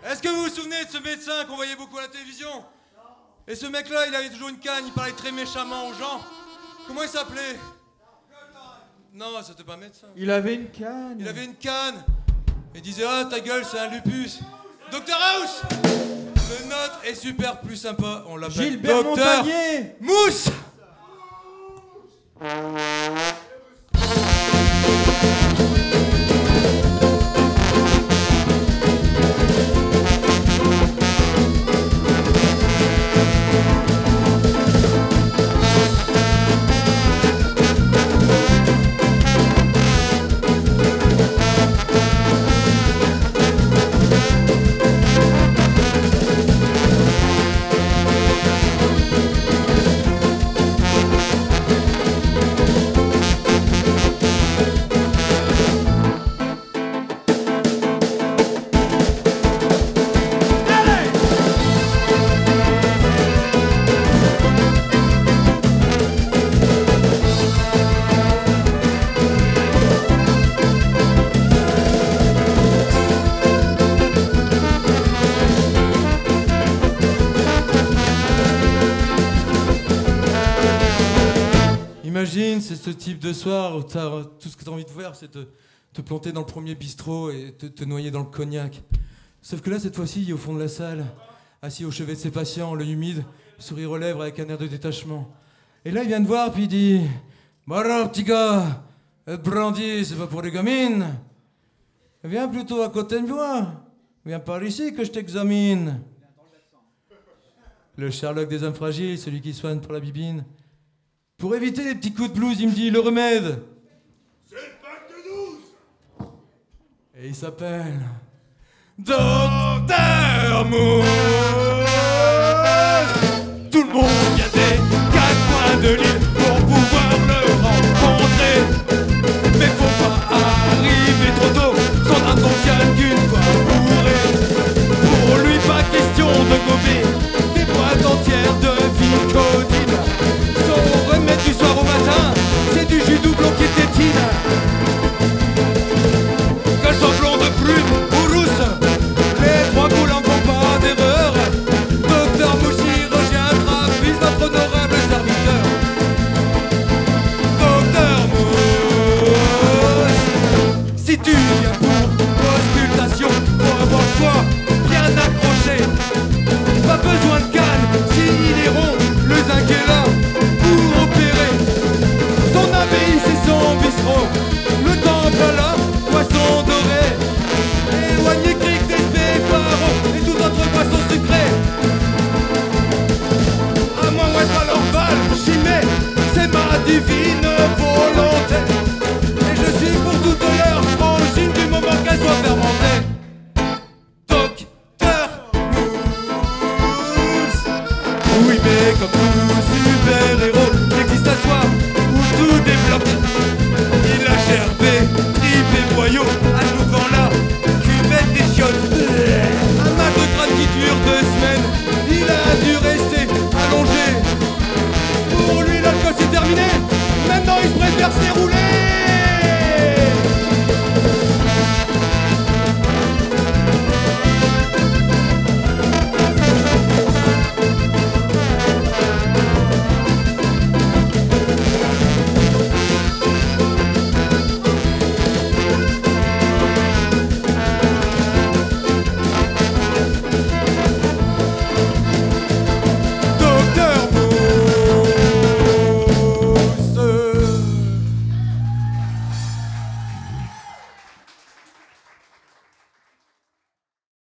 Est-ce que vous vous souvenez de ce médecin qu'on voyait beaucoup à la télévision? Et ce mec-là, il avait toujours une canne, il parlait très méchamment aux gens. Comment il s'appelait? Non, c'était pas un médecin. Il avait une canne. Il avait une canne. Il disait « Ah, ta gueule, c'est un lupus !» Docteur House! Le nôtre est super plus sympa. On l'appelle Gilbert Docteur Montagnier. Mousse! Imagine, c'est ce type de soir où tout ce que tu as envie de faire, c'est te planter dans le premier bistrot et te noyer dans le cognac. Sauf que là, cette fois-ci, il est au fond de la salle, assis au chevet de ses patients, l'œil humide, sourire aux lèvres avec un air de détachement. Et là, il vient te voir, puis il dit « Bon alors, petit gars, le brandy, c'est pas pour les gamines. Viens plutôt à côté de moi. Viens par ici que je t'examine. » Le Sherlock des hommes fragiles, celui qui soigne pour la bibine. Pour éviter les petits coups de blues, il me dit le remède. C'est le pack de 12. Et il s'appelle Docteur Mousse. Tout le monde vient des quatre coins de l'île pour pouvoir le rencontrer. Mais faut pas arriver trop tôt, son âme n'en tient qu'une fois bourrée. Pour lui, pas question de gober des boîtes entières de Vicodine. Son remède du soir au matin, c'est du jus doublon qui tétine. Qu'elle soit blonde, brune ou rousse, les trois coups n'en font pas d'erreur. Docteur Mousse, chirurgien, trappiste, notre honorable serviteur. Docteur Mousse, si tu viens pour auscultation, faut avoir le foie bien accroché. Pas besoin de canne, s'il est rond, le zinc est là pour opérer. Son abbaye c'est son bistrot, le temple là, poisson doré. Éloigné cric d'espèces, paro et toute autre boisson sucrée. À moi, ouais, pas leur balle, j'y mets, c'est ma divine volonté. Et je suis pour toute l'heure frangine du moment qu'elle soit fermentée. Docteur Mousse. Oui, mais comme tout